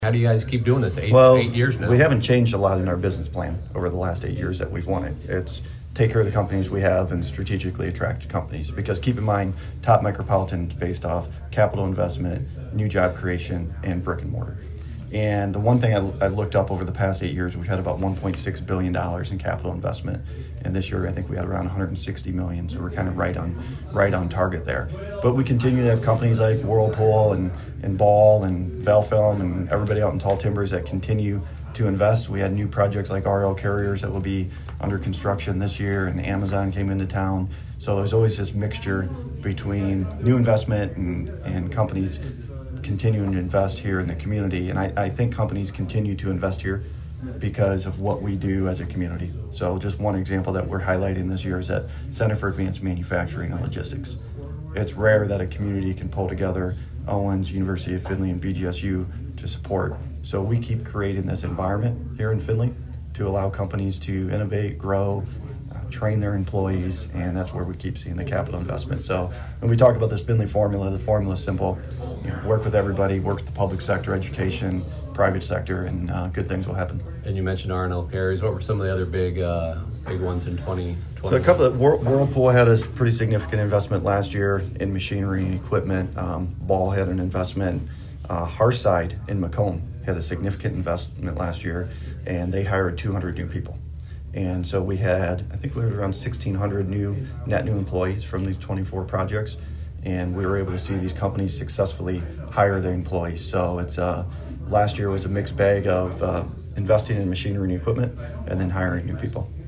How do you guys keep doing this? Eight years now. We haven't changed a lot in our business plan over the last 8 years that we've won it. It's take care of the companies we have and strategically attract companies. Because keep in mind, Top Micropolitan is based off capital investment, new job creation, and brick and mortar. And the one thing I've looked up over the past 8 years, we've had about $1.6 billion in capital investment. And this year, I think we had around $160 million. So we're kind of right on target there. But we continue to have companies like Whirlpool and Ball and Valfilm and everybody out in Tall Timbers that continue to invest. We had new projects like RL Carriers that will be under construction this year, and Amazon came into town. So there's always this mixture between new investment and companies continuing to invest here in the community. And I think companies continue to invest here because of what we do as a community. So just one example that we're highlighting this year is that Center for Advanced Manufacturing and Logistics. It's rare that a community can pull together Owens, University of Findlay, and BGSU to support. So we keep creating this environment here in Findlay to allow companies to innovate, grow, train their employees, and that's where we keep seeing the capital investment. So when we talk about this Findlay formula, the formula is simple. Work with everybody, work with the public sector, education, private sector, and good things will happen. And you mentioned R&L Carriers. What were some of the other big ones in 2020? So a couple of Whirlpool had a pretty significant investment last year in machinery and equipment. Ball had an investment. Harside in Macomb had a significant investment last year, and they hired 200 new people. And so we had around 1,600 net new employees from these 24 projects, and we were able to see these companies successfully hire their employees. So it's last year was a mixed bag of investing in machinery and equipment and then hiring new people.